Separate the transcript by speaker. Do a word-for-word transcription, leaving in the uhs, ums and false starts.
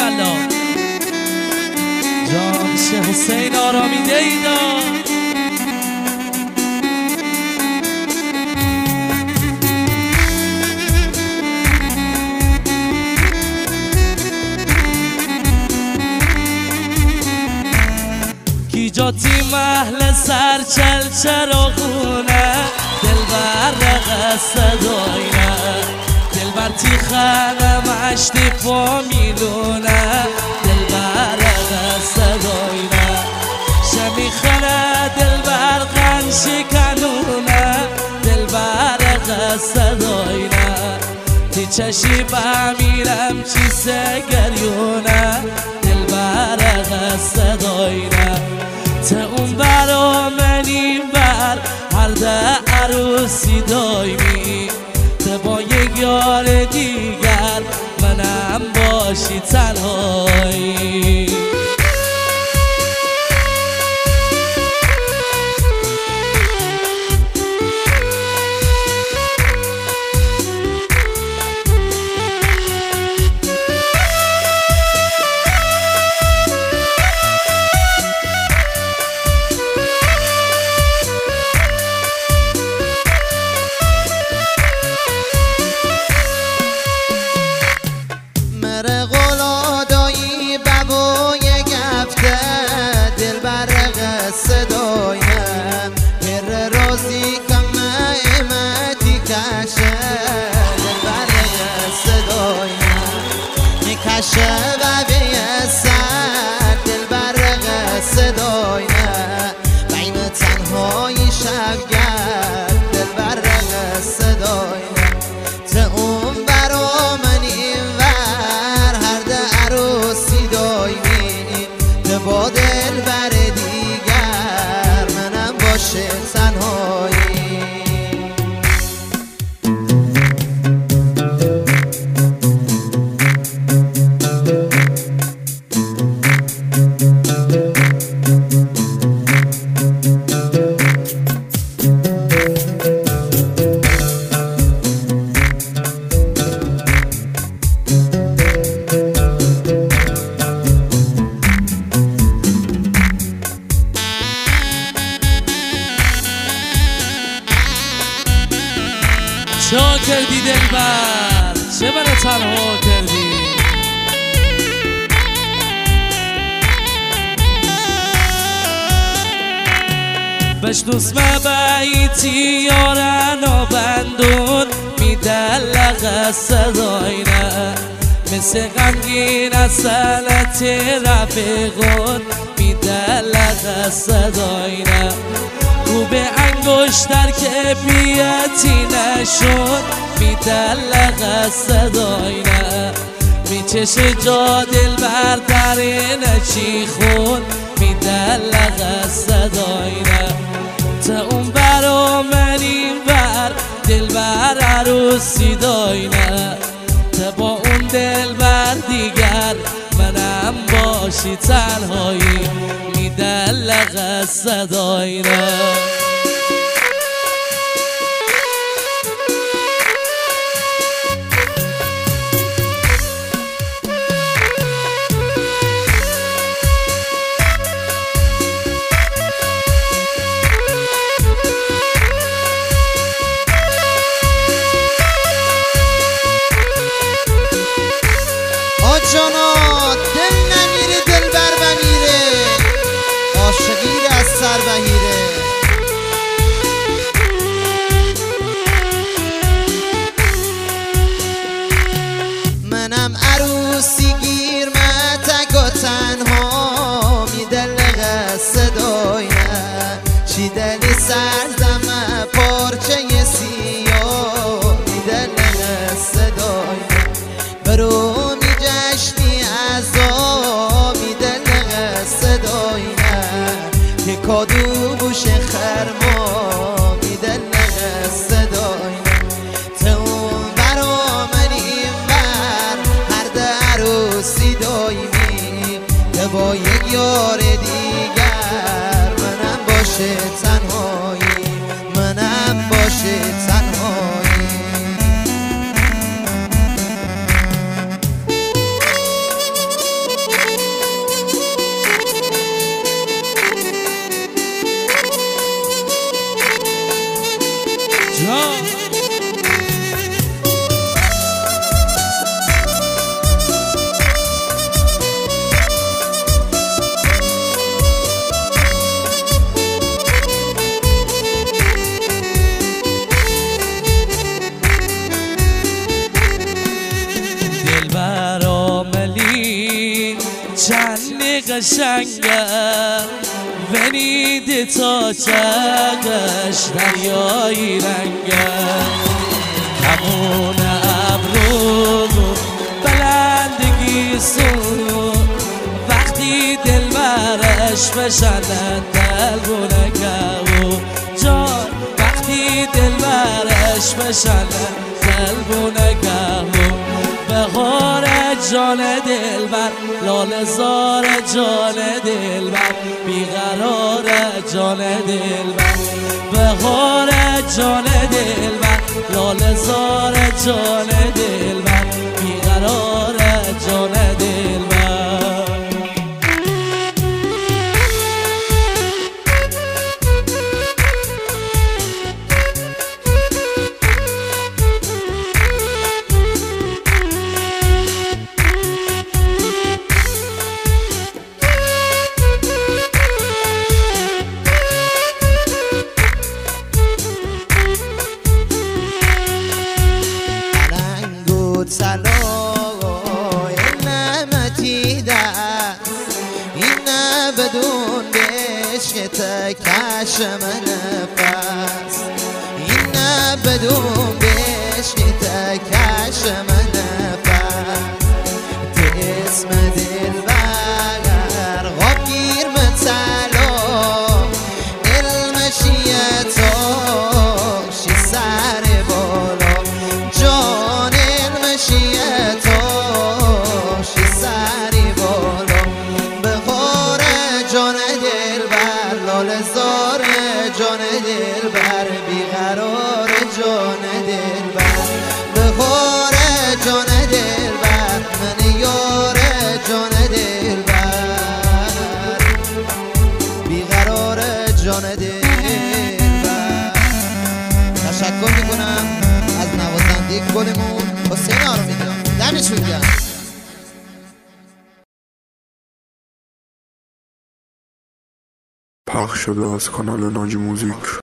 Speaker 1: والا جان شه حسین آرامی دیدا جاتی محل سر چل چراغونه دل بر صدایونه دل بر تیخانه مشتی پا میلونه دل بر صدایونه شمی خانه دل بر غنشی کنونه دل بر صدایونه تی چشی بمیرم چی سگریونه دل بر صدایونه ته اون برا منی بر هر ده عروسی دایمی ته با یک یار دیگر منم باشی تنهایی
Speaker 2: شبه بیسر دل برق صدایه بین تنهایی شبگرد دل برق صدایه ته اون برا من این ور هر ده عروسی دایمی ته با دل بر دیگر منم باشه تنهایی
Speaker 1: چه کردی دلبر چه منو تنها کردی بشنوس مبعیتی یارنا بندون میدلق صداینا مثل غمگین از سلط رفیقون میدلق صداینا رو به انگشتر که بیاتی نشد میدلق صداینا میچشه جا دل بردرینه چی خون میدلق صداینا تا اون برا من این بر دل بر عروسی داینا تا با اون دل بر دیگر منم باشی تنهایی میدلق صداینا
Speaker 2: جانا دل نمیره دل بر بمیره عاشقی از سر بهیره منم عروسی گیر متک و تنها میدلق صدایه چی دلی سرزمه پارچه سیاه میدلق صدایه برو کادو بوش خرما میدلق صداینا تا اون برا من این بر هر ده عروسی دایمی تا با یک یار دیگر منم باشه تنهایی منم باشه تنهایی
Speaker 1: چندی قشنگم ونید تا چقش دریایی رنگم همون ابرو بلندگی سو وقتی دل برش بشند دلبونه گو جان وقتی دل برش بشند دلبونه گو بهار جان دلبر لاله زار جان دلبر بیقرار جان دلبر بهار جان دلبر لاله زار جان دلبر بیقرار جان دلبر
Speaker 2: سلام نعمتی دست این بدون عشق تکشم نفس این بدون عشق تکشم نفس اسم دلبر غابگیر مطلا علم شیطاشی سر بالا جان علم شیطاشی سری بالا بخور جان دلبر لاله زار جان دلبر بیقرار جان دلبر بخور جان دلبر من یار جان دلبر بیقرار جان دلبر. تشکر میکنم از نوازنده گلمون حسین آرامی جان، دمشون گرم.
Speaker 3: پخش شده از کانال ناجی موزیک.